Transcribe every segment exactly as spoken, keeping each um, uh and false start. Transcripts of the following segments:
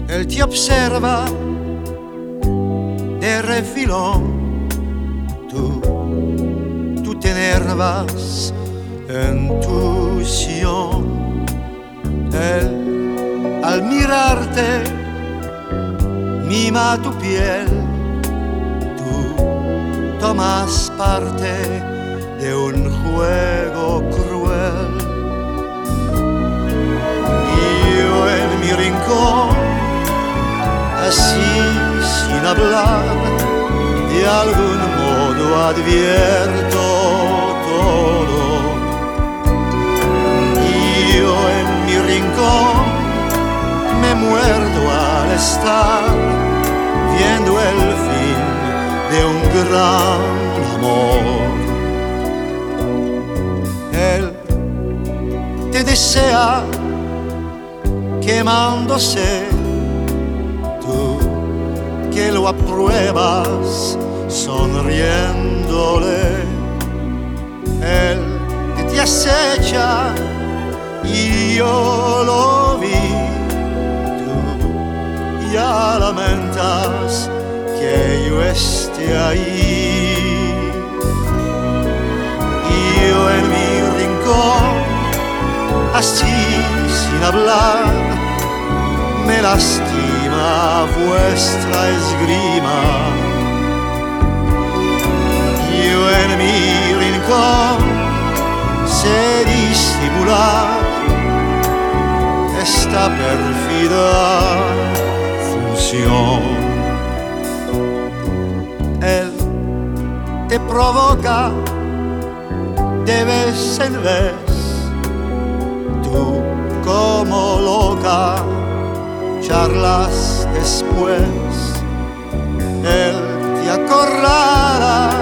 Él te observa de refilón, tú, tú te enervas en tu sillón. Él, al mirarte, mima tu piel, tú tomas parte de un juego cruel. Y yo en mi rincón, así sin hablar, de algún modo advierto todo. Y yo en mi rincón me muerdo al estar viendo el fin de un gran amor. Él te desea quemándose, tú que lo apruebas sonriéndole. Él que te acecha y yo lo vi, tú ya lamentas que yo esté ahí. Y yo en mi rincón, así sin hablar, me lastima vuestra esgrima. Yo en mi rincón sé disimular esta pérfida función. Él te provoca de vez en vez, tú como loca charlas después. Él te acorrala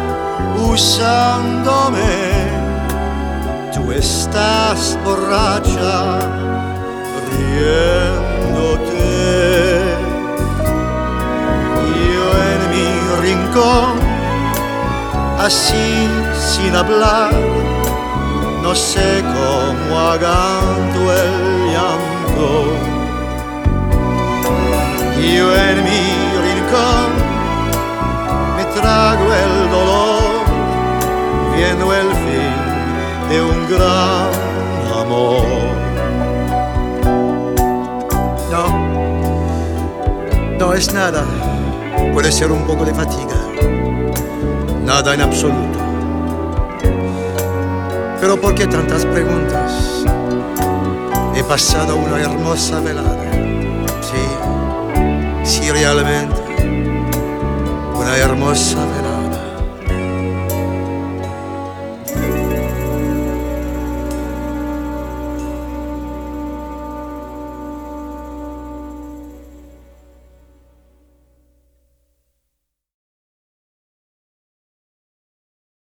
usándome, tú estás borracha riéndote. Yo en mi rincón, así sin hablar, no sé cómo aguanto el llanto. Yo en mi rincón me trago el dolor viendo el fin de un gran amor. No, no es nada. Puede ser un poco de fatiga, nada en absoluto. Pero ¿por qué tantas preguntas? He pasado una hermosa velada. Sí, sí realmente